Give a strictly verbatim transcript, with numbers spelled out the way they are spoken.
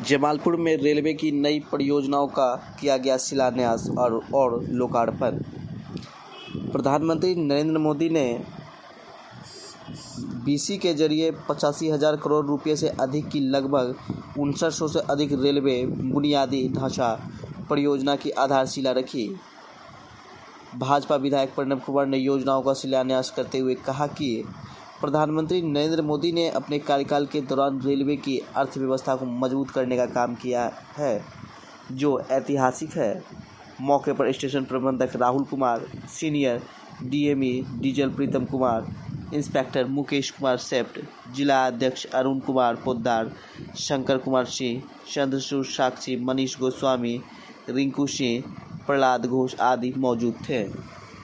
जमालपुर में रेलवे की नई परियोजनाओं का किया गया शिलान्यास और, और लोकार्पण। प्रधानमंत्री नरेंद्र मोदी ने बीसी के जरिए पचासी हजार करोड़ रुपए से अधिक की लगभग उनसठ सौ से अधिक रेलवे बुनियादी ढांचा परियोजना की आधारशिला रखी। भाजपा विधायक प्रणब कुमार ने योजनाओं का शिलान्यास करते हुए कहा कि प्रधानमंत्री नरेंद्र मोदी ने अपने कार्यकाल के दौरान रेलवे की अर्थव्यवस्था को मजबूत करने का काम किया है, जो ऐतिहासिक है। मौके पर स्टेशन प्रबंधक Rahul Kumar, senior DME diesel Pritam Kumar, inspector Mukesh Kumar सेप्ट, जिला अध्यक्ष अरुण कुमार पोद्दार, शंकर कुमार सिंह, चंद्रचूड़ साक्षी, मनीष गोस्वामी, रिंकू सिंह, प्रहलाद घोष आदि मौजूद थे।